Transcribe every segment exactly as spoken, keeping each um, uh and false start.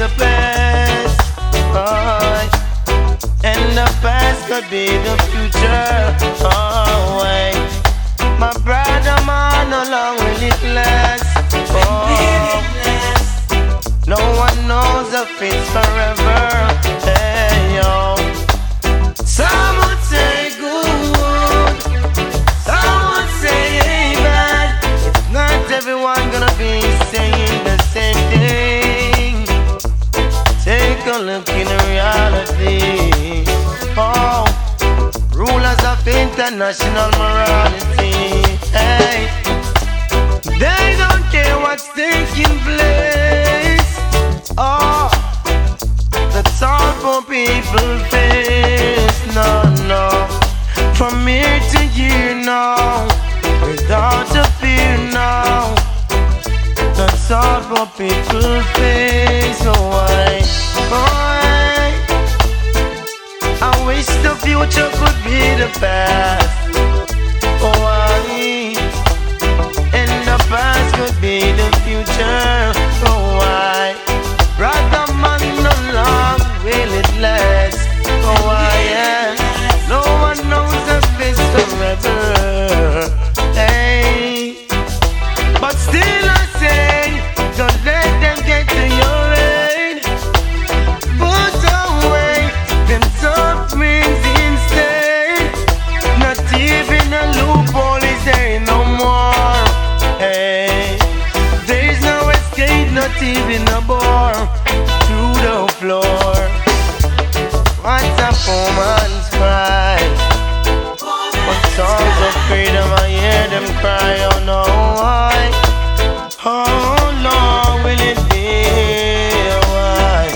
the best. Oh, and the past could be the future. Oh, wait. My brother man, how long will it last? Oh, no one knows if it's forever. Hey, yo. Some would say good, some would say bad. It's not everyone gonna be saying the same thing. Take a look in reality. Oh, rulers of international morality. Hey, they don't care what's taking place. Oh, that's all for people face. No, no, from here to here now, without a fear now. That's all for people face. Oh, I, oh, I, I wish the future could be the past. Oh, I, and the past could be the future. Oh, I, brother man, no long will it last. Oh, I, yeah, no one knows if it's forever. Hey, but still I say, don't let them get to your aid. Put away them sufferings instead. Not even a loophole is there no more. Hey, there's no escape, not even a bar through the floor. What's a poor man's cry? What songs of freedom I hear them cry? Oh no, why? How long will it be? Why?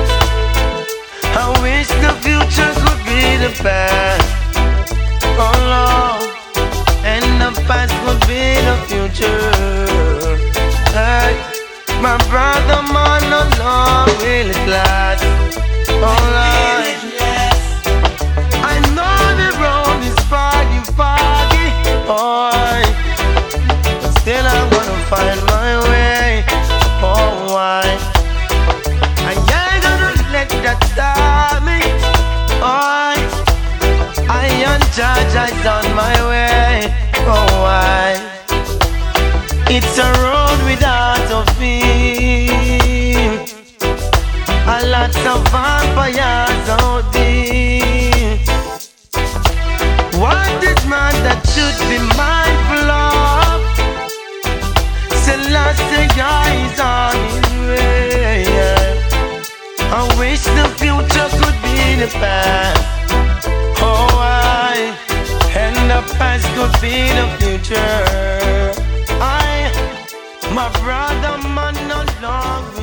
I wish the future could be the past. Oh Lord, and the past could be the future. Hey, my brother man, how long will it last? Oh Lord, I know the road is foggy, foggy, boy, but still I'm gonna find my way. Oh, why? I ain't gonna let that stop me. Oh, I am judge, I'm on my way. Oh, why? It's a road without a fee. A lot of vampires out there. What is man that should be mindful of? Celestial is on his way. I wish the future could be the past. Oh, I, and the past could be the future. I, my brother man, no longer.